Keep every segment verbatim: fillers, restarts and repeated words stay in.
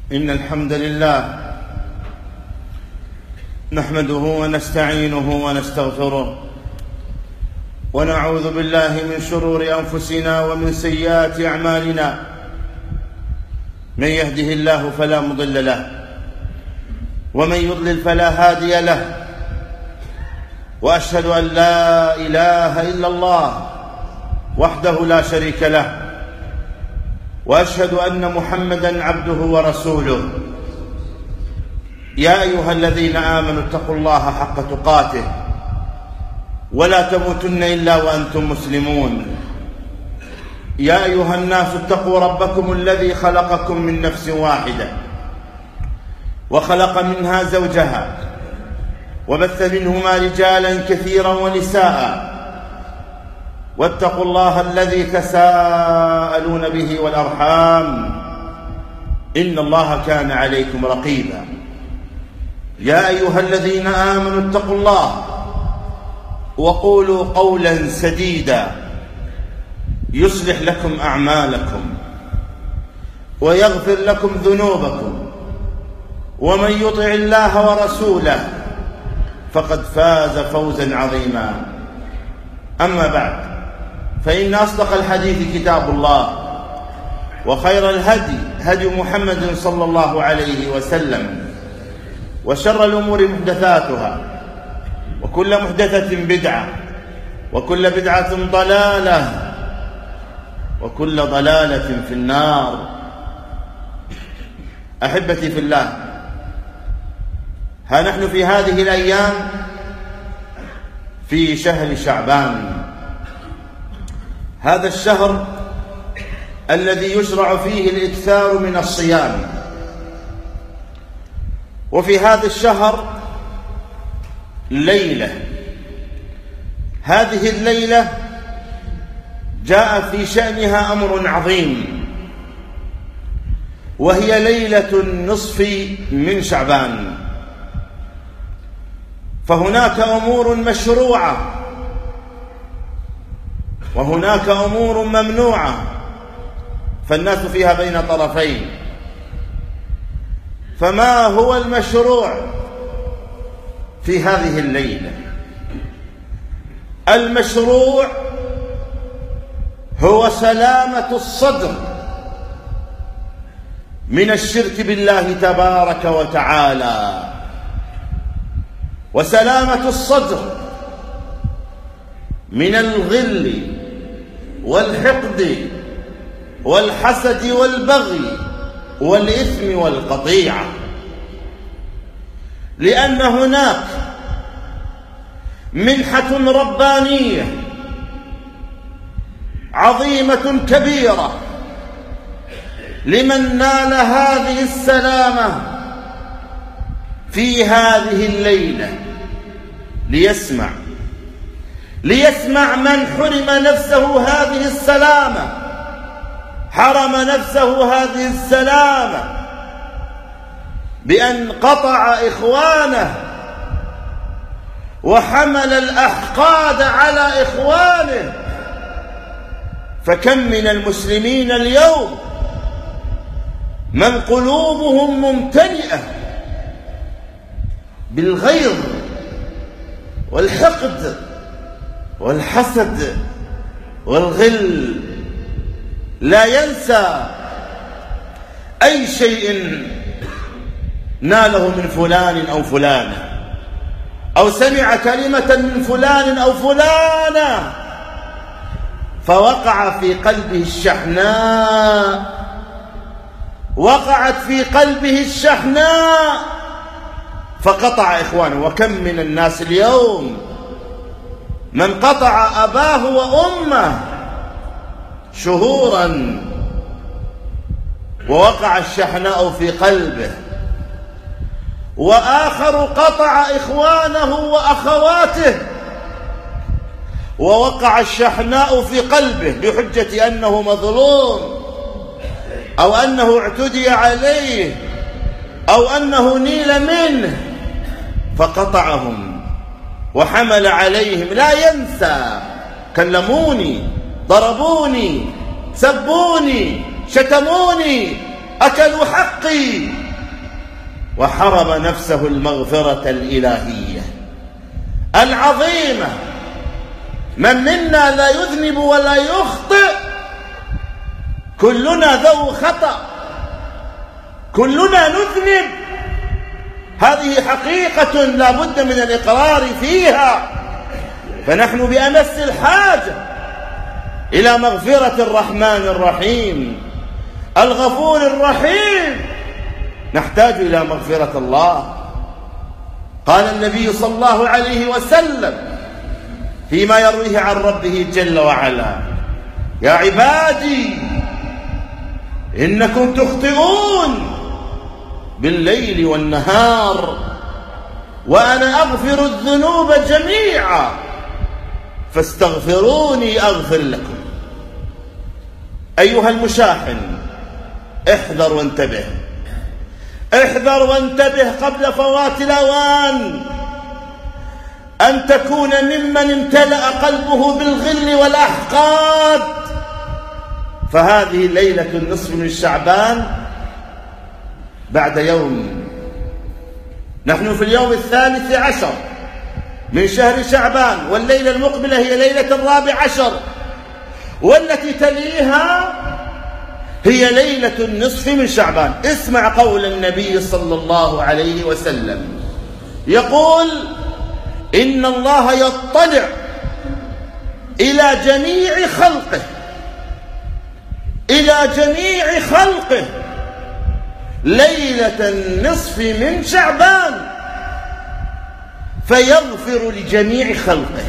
إن الحمد لله نحمده ونستعينه ونستغفره ونعوذ بالله من شرور أنفسنا ومن سيئات أعمالنا. من يهده الله فلا مضل له ومن يضلل فلا هادي له، وأشهد أن لا إله إلا الله وحده لا شريك له، وأشهد أن محمدًا عبده ورسوله. يا أيها الذين آمنوا اتقوا الله حق تقاته ولا تموتن إلا وأنتم مسلمون. يا أيها الناس اتقوا ربكم الذي خلقكم من نفس واحدة وخلق منها زوجها وبث منهما رجالا كثيرا ونساء، واتقوا الله الذي تساءلون به والأرحام إن الله كان عليكم رقيبا. يا أيها الذين آمنوا اتقوا الله وقولوا قولا سديدا يصلح لكم أعمالكم ويغفر لكم ذنوبكم، ومن يطع الله ورسوله فقد فاز فوزا عظيما. أما بعد، فإن أصدق الحديث كتاب الله، وخير الهدي هدي محمد صلى الله عليه وسلم، وشر الأمور محدثاتها، وكل محدثة بدعة، وكل بدعة ضلالة، وكل ضلالة في النار. أحبتي في الله، ها نحن في هذه الأيام في شهر شعبان، هذا الشهر الذي يشرع فيه الإكثار من الصيام. وفي هذا الشهر ليلة، هذه الليلة جاء في شأنها أمر عظيم، وهي ليلة النصف من شعبان. فهناك أمور مشروعة وهناك أمور ممنوعة، فالناس فيها بين طرفين. فما هو المشروع في هذه الليلة؟ المشروع هو سلامة الصدر من الشرك بالله تبارك وتعالى، وسلامة الصدر من الغل والحقد والحسد والبغي والإثم والقطيعة، لأن هناك منحة ربانية عظيمة كبيرة لمن نال هذه السلامة في هذه الليلة. ليسمع ليسمع من حرم نفسه هذه السلامة، حرم نفسه هذه السلامة بأن قطع إخوانه وحمل الأحقاد على إخوانه. فكم من المسلمين اليوم من قلوبهم ممتلئة بالغيظ والحقد والحسد والغل، لا ينسى أي شيء ناله من فلان أو فلانة، أو سمع كلمة من فلان أو فلانة فوقع في قلبه الشحناء، وقعت في قلبه الشحناء فقطع إخوانه. وكم من الناس اليوم من قطع أباه وأمه شهورا ووقع الشحناء في قلبه، وآخر قطع إخوانه وأخواته ووقع الشحناء في قلبه بحجة أنه مظلوم، أو أنه اعتدي عليه، أو أنه نيل منه فقطعهم وحمل عليهم. لا ينسى كلموني، ضربوني، سبوني، شتموني، أكلوا حقي، وحرم نفسه المغفرة الإلهية العظيمة. من منا لا يذنب ولا يخطئ، كلنا ذو خطأ، كلنا نذنب، هذه حقيقة لا بد من الإقرار فيها. فنحن بأمس الحاجة إلى مغفرة الرحمن الرحيم الغفور الرحيم، نحتاج إلى مغفرة الله. قال النبي صلى الله عليه وسلم فيما يرويه عن ربه جل وعلا: يا عبادي إنكم تخطئون بالليل والنهار وأنا أغفر الذنوب جميعا فاستغفروني أغفر لكم. أيها المشاحن، احذر وانتبه، احذر وانتبه قبل فوات الأوان أن تكون ممن امتلأ قلبه بالغل والأحقاد. فهذه ليلة النصف من شعبان بعد يوم، نحن في اليوم الثالث عشر من شهر شعبان، والليلة المقبلة هي ليلة الرابع عشر، والتي تليها هي ليلة النصف من شعبان. اسمع قول النبي صلى الله عليه وسلم يقول: إن الله يطلع إلى جميع خلقه إلى جميع خلقه ليلة النصف من شعبان فيغفر لجميع خلقه،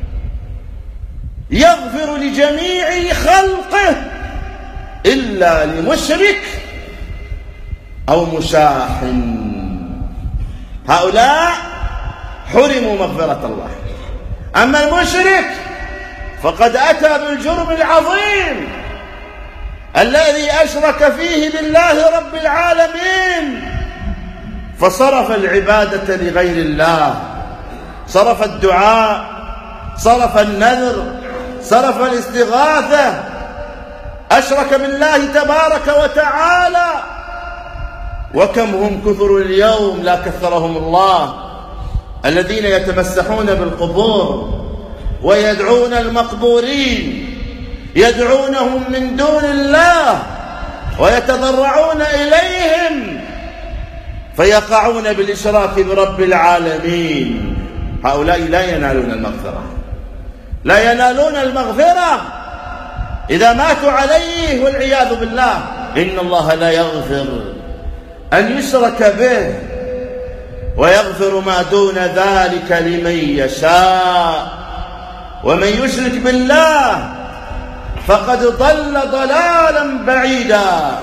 يغفر لجميع خلقه إلا لمشرك أو مشاحن. هؤلاء حرموا مغفرة الله. أما المشرك فقد أتى بالجرم العظيم الذي أشرك فيه بالله رب العالمين، فصرف العبادة لغير الله، صرف الدعاء، صرف النذر، صرف الاستغاثة، أشرك بالله تبارك وتعالى. وكم هم كثر اليوم لا كثرهم الله الذين يتمسحون بالقبور ويدعون المقبورين، يدعونهم من دون الله ويتضرعون إليهم فيقعون بالإشراك برب العالمين. هؤلاء لا ينالون المغفرة، لا ينالون المغفرة إذا ماتوا عليه والعياذ بالله. إن الله لا يغفر أن يشرك به ويغفر ما دون ذلك لمن يشاء، ومن يشرك بالله فقد ضل ضلالا بعيدا.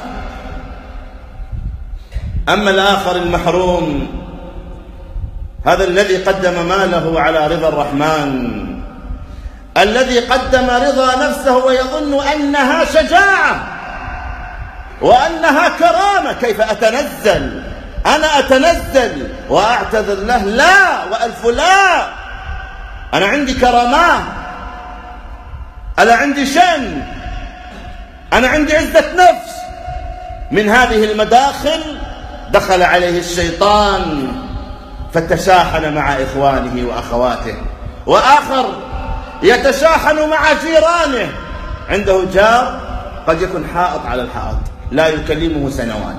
أما الآخر المحروم، هذا الذي قدم ماله على رضا الرحمن، الذي قدم رضا نفسه ويظن أنها شجاعة وأنها كرامة. كيف أتنزل أنا أتنزل وأعتذر له؟ لا وألف لا. أنا عندي كرامات، أنا عندي شأن، أنا عندي عزة نفس. من هذه المداخل دخل عليه الشيطان فتشاحن مع إخوانه وأخواته. وآخر يتشاحن مع جيرانه، عنده جار قد يكون حائط على الحائط لا يكلمه سنوات،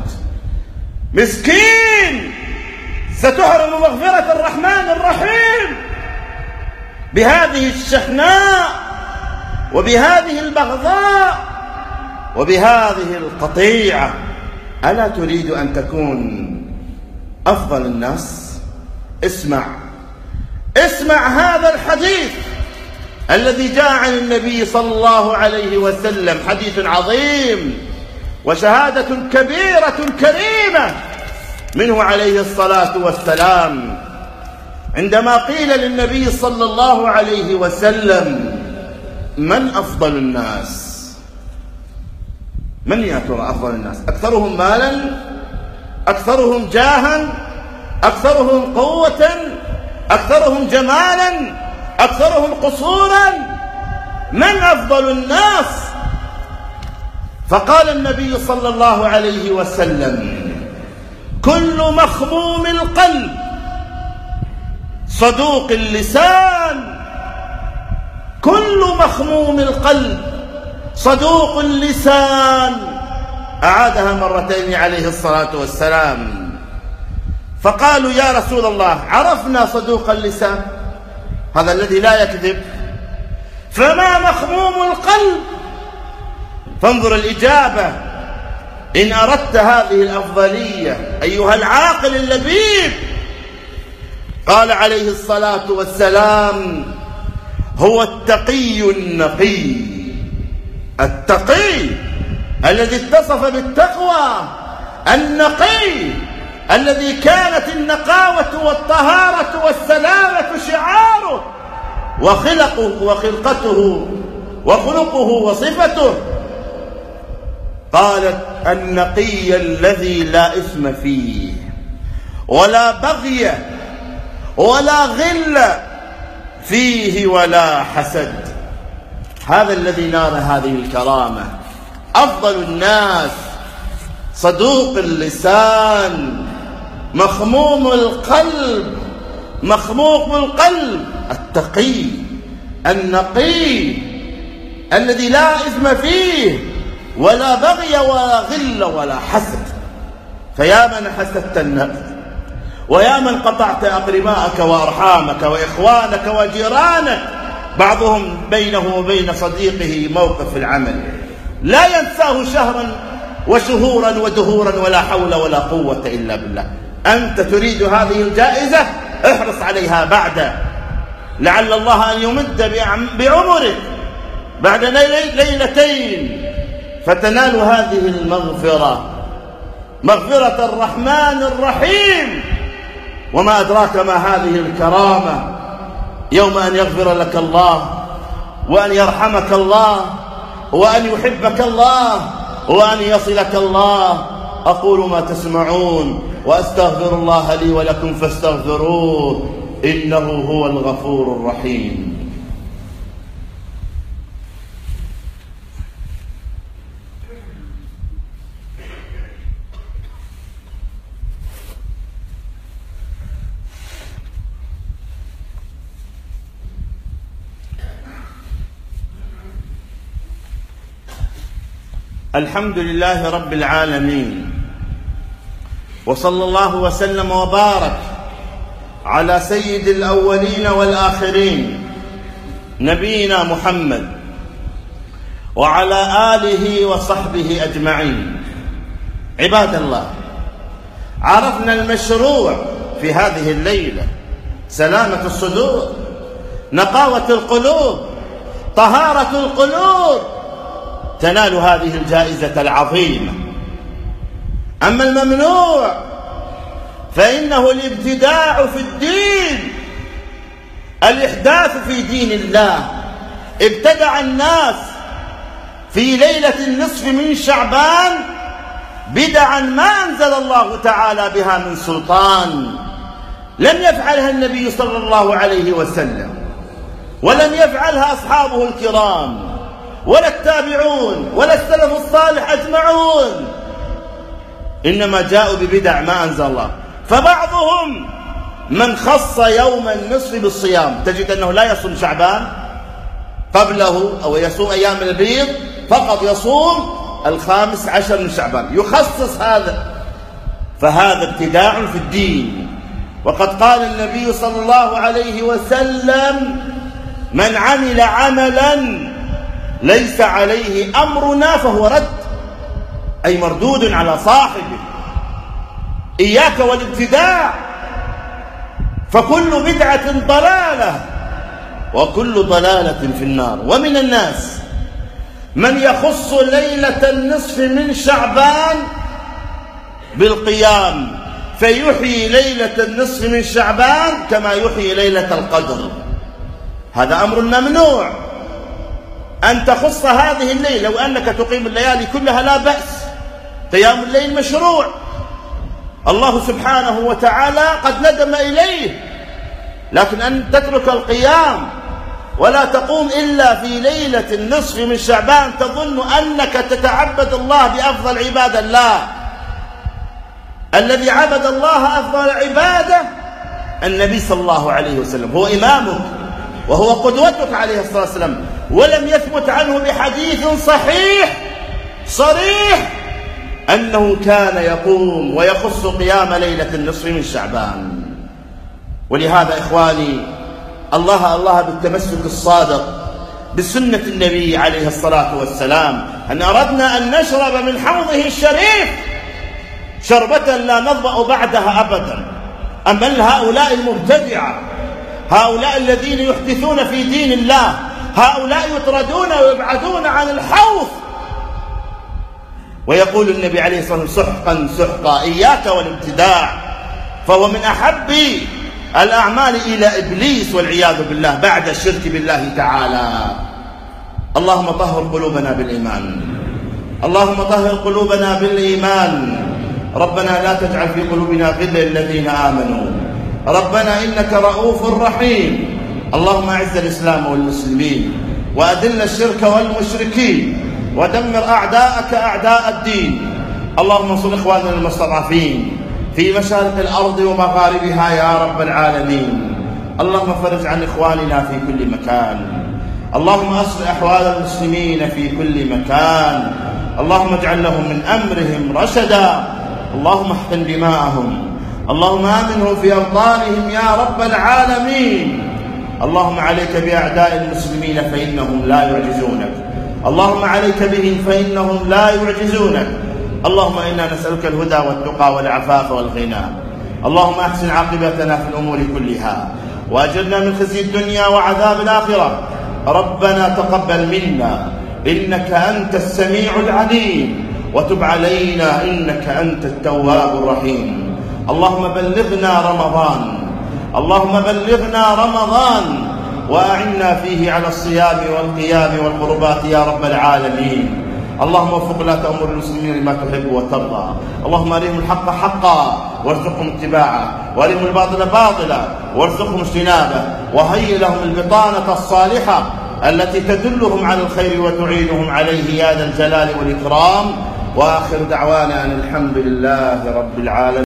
مسكين ستحرم مغفرة الرحمن الرحيم بهذه الشحناء وبهذه البغضاء وبهذه القطيعة. ألا تريد أن تكون أفضل الناس؟ اسمع اسمع هذا الحديث الذي جاء عن النبي صلى الله عليه وسلم، حديث عظيم وشهادة كبيرة كريمة منه عليه الصلاة والسلام، عندما قيل للنبي صلى الله عليه وسلم: من أفضل الناس؟ من يا ترى أفضل الناس؟ أكثرهم مالا، أكثرهم جاها، أكثرهم قوة، أكثرهم جمالا، أكثرهم قصورا؟ من أفضل الناس؟ فقال النبي صلى الله عليه وسلم: كل مخموم القلب صدوق اللسان، كل مخموم القلب صدوق اللسان. أعادها مرتين عليه الصلاة والسلام. فقالوا يا رسول الله عرفنا صدوق اللسان، هذا الذي لا يكذب، فما مخموم القلب؟ فانظر الإجابة: إن أردت هذه الأفضلية أيها العاقل اللبيب، قال عليه الصلاة والسلام: هو التقي النقي. التقي الذي اتصف بالتقوى، النقي الذي كانت النقاوة والطهارة والسلامة شعاره، وخلقه وخلقته وخلقه وصفته. قالت: النقي الذي لا إثم فيه ولا بغي ولا غل فيه ولا حسد. هذا الذي نال هذه الكرامة، أفضل الناس، صدوق اللسان، مخموم القلب، مخموم القلب، التقي النقي الذي لا إثم فيه ولا بغي ولا غل ولا حسد. فيا من حسدت النفس، ويا من قطعت أقرباءك وأرحامك وإخوانك وجيرانك، بعضهم بينه وبين صديقه موقف العمل لا ينساه شهرا وشهورا ودهورا ولا حول ولا قوة إلا بالله. أنت تريد هذه الجائزة، احرص عليها بعد، لعل الله أن يمد بعمرك بعد ليلتين فتنال هذه المغفرة، مغفرة الرحمن الرحيم. وما أدراك ما هذه الكرامة، يوم أن يغفر لك الله وأن يرحمك الله وأن يحبك الله وأن يصلك الله. أقول ما تسمعون وأستغفر الله لي ولكم فاستغفروه إنه هو الغفور الرحيم. الحمد لله رب العالمين، وصلى الله وسلم وبارك على سيد الأولين والآخرين نبينا محمد وعلى آله وصحبه أجمعين. عباد الله، عرفنا المشروع في هذه الليلة: سلامة الصدور، نقاوة القلوب، طهارة القلوب، تنال هذه الجائزة العظيمة. أما الممنوع فإنه الابتداع في الدين، الإحداث في دين الله. ابتدع الناس في ليلة النصف من شعبان بدعا ما أنزل الله تعالى بها من سلطان، لم يفعلها النبي صلى الله عليه وسلم، ولم يفعلها أصحابه الكرام ولا التابعون ولا السلف الصالح أجمعون، إنما جاءوا ببدع ما أنزل الله. فبعضهم من خص يوم النصف بالصيام، تجد أنه لا يصوم شعبان قبله أو يصوم أيام البيض، فقط يصوم الخامس عشر من شعبان، يخصص هذا. فهذا ابتداع في الدين. وقد قال النبي صلى الله عليه وسلم: من عمل عملا ليس عليه أمرنا فهو رد، أي مردود على صاحبه. إياك والابتداع، فكل بدعة ضلالة وكل ضلالة في النار. ومن الناس من يخص ليلة النصف من شعبان بالقيام، فيحيي ليلة النصف من شعبان كما يحيي ليلة القدر. هذا أمر ممنوع أن تخص هذه الليلة، وأنك تقيم الليالي كلها لا بأس، قيام الليل مشروع، الله سبحانه وتعالى قد ندم إليه. لكن أن تترك القيام ولا تقوم إلا في ليلة النصف من شعبان تظن أنك تتعبد الله بأفضل عباد الله، الذي عبد الله أفضل عبادة النبي صلى الله عليه وسلم، هو إمامك وهو قدوتك عليه الصلاة والسلام، ولم يثبت عنه بحديث صحيح صريح أنه كان يقوم ويخص قيام ليلة النصف من شعبان. ولهذا إخواني الله الله بالتمسك الصادق بسنة النبي عليه الصلاة والسلام، أن أردنا أن نشرب من حوضه الشريف شربة لا نظمأ بعدها أبدا. أما هؤلاء المبتدعة، هؤلاء الذين يحدثون في دين الله، هؤلاء يطردون ويبعدون عن الحوض. ويقول النبي عليه الصلاة والسلام سحقا سحقا إياك والابتداع، فهو من أحب الأعمال إلى إبليس والعياذ بالله بعد الشرك بالله تعالى. اللهم طهر قلوبنا بالإيمان، اللهم طهر قلوبنا بالإيمان. ربنا لا تجعل في قلوبنا غلا للذين آمنوا، ربنا إنك رؤوف رحيم. اللهم أعز الإسلام والمسلمين وأذل الشرك والمشركين ودمر أعداءك أعداء الدين. اللهم انصر إخواننا المستضعفين في مشارق الأرض ومغاربها يا رب العالمين. اللهم فرج عن إخواننا في كل مكان، اللهم أصلح أحوال المسلمين في كل مكان، اللهم اجعل لهم من أمرهم رشدا، اللهم احقن دماءهم، اللهم آمنهم في أوطانهم يا رب العالمين. اللهم عليك بأعداء المسلمين فإنهم لا يعجزونك، اللهم عليك بهم فإنهم لا يعجزونك. اللهم إنا نسألك الهدى والتقى والعفاف والغنى. اللهم أحسن عاقبتنا في الأمور كلها وأجرنا من خزي الدنيا وعذاب الآخرة. ربنا تقبل منا إنك أنت السميع العليم، وتب علينا إنك أنت التواب الرحيم. اللهم بلغنا رمضان، اللهم بلغنا رمضان وأعنا فيه على الصيام والقيام والقربات يا رب العالمين. اللهم وفق لا تأمر المسلمين لما تحب وترضى. اللهم أرهم الحق حقا وارزقهم اتباعه، وأرهم الباطل باطلا وارزقهم اجتنابه، وهيئ لهم البطانة الصالحة التي تدلهم على الخير وتعينهم عليه يا ذا الجلال والإكرام. وآخر دعوانا أن الحمد لله رب العالمين.